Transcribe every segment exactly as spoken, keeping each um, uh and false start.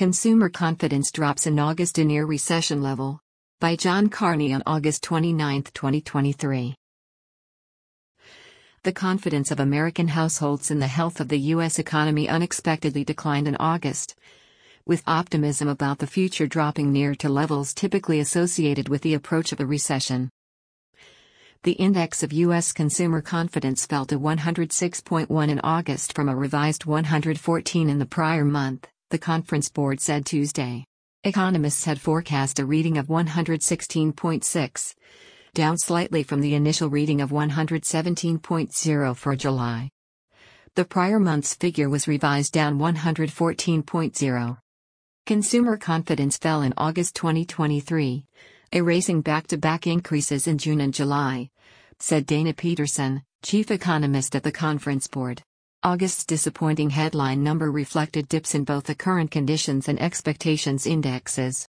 Consumer confidence drops in August to near recession level. By John Carney on August twenty-ninth, twenty twenty-three. The confidence of American households in the health of the U S economy unexpectedly declined in August, with optimism about the future dropping near to levels typically associated with the approach of a recession. The index of U S consumer confidence fell to one hundred six point one in August from a revised one hundred fourteen in the prior month, the Conference Board said Tuesday. Economists had forecast a reading of one hundred sixteen point six, down slightly from the initial reading of one hundred seventeen point zero for July. The prior month's figure was revised down one hundred fourteen point zero. Consumer confidence fell in August twenty twenty-three, erasing back-to-back increases in June and July, said Dana Peterson, chief economist at the Conference Board. August's disappointing headline number reflected dips in both the current conditions and expectations indexes.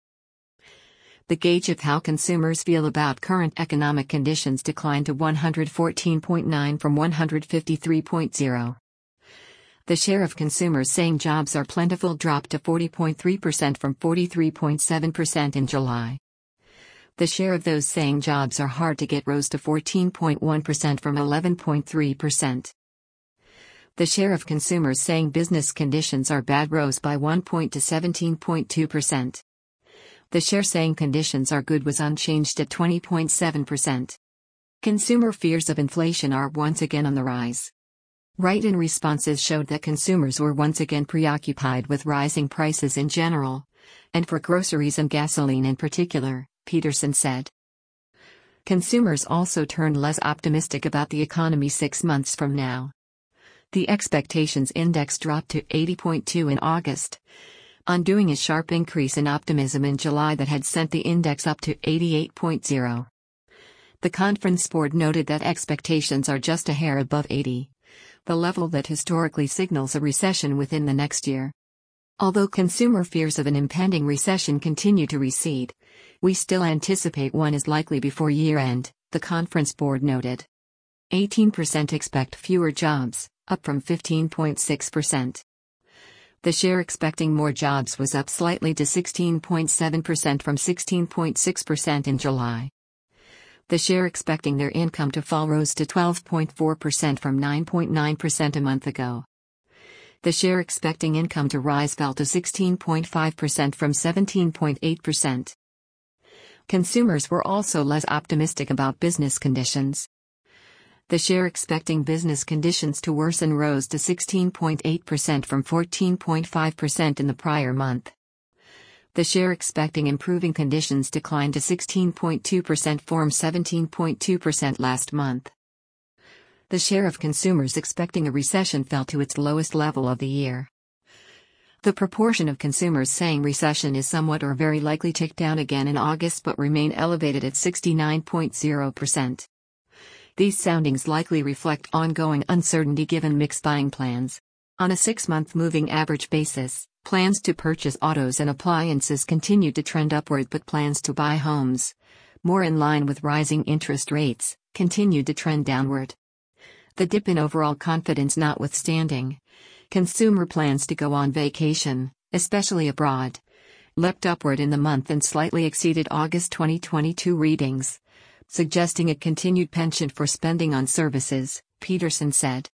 The gauge of how consumers feel about current economic conditions declined to one hundred fourteen point nine from one hundred fifty-three point zero. The share of consumers saying jobs are plentiful dropped to forty point three percent from forty-three point seven percent in July. The share of those saying jobs are hard to get rose to fourteen point one percent from eleven point three percent. The share of consumers saying business conditions are bad rose by one point to seventeen point two percent. The share saying conditions are good was unchanged at twenty point seven percent. Consumer fears of inflation are once again on the rise. Write-in responses showed that consumers were once again preoccupied with rising prices in general, and for groceries and gasoline in particular, Peterson said. Consumers also turned less optimistic about the economy six months from now. The expectations index dropped to eighty point two in August, undoing a sharp increase in optimism in July that had sent the index up to eighty-eight point zero. The Conference Board noted that expectations are just a hair above eighty, the level that historically signals a recession within the next year. Although consumer fears of an impending recession continue to recede, we still anticipate one is likely before year-end, the Conference Board noted. eighteen percent expect fewer jobs, up from fifteen point six percent. The share expecting more jobs was up slightly to sixteen point seven percent from sixteen point six percent in July. The share expecting their income to fall rose to twelve point four percent from nine point nine percent a month ago. The share expecting income to rise fell to sixteen point five percent from seventeen point eight percent. Consumers were also less optimistic about business conditions. The share expecting business conditions to worsen rose to sixteen point eight percent from fourteen point five percent in the prior month. The share expecting improving conditions declined to sixteen point two percent from seventeen point two percent last month. The share of consumers expecting a recession fell to its lowest level of the year. The proportion of consumers saying recession is somewhat or very likely ticked down again in August but remain elevated at sixty-nine point zero percent. These soundings likely reflect ongoing uncertainty given mixed buying plans. On a six-month moving average basis, plans to purchase autos and appliances continued to trend upward, but plans to buy homes, more in line with rising interest rates, continued to trend downward. The dip in overall confidence notwithstanding, consumer plans to go on vacation, especially abroad, leapt upward in the month and slightly exceeded August twenty twenty-two readings, suggesting a continued penchant for spending on services, Peterson said.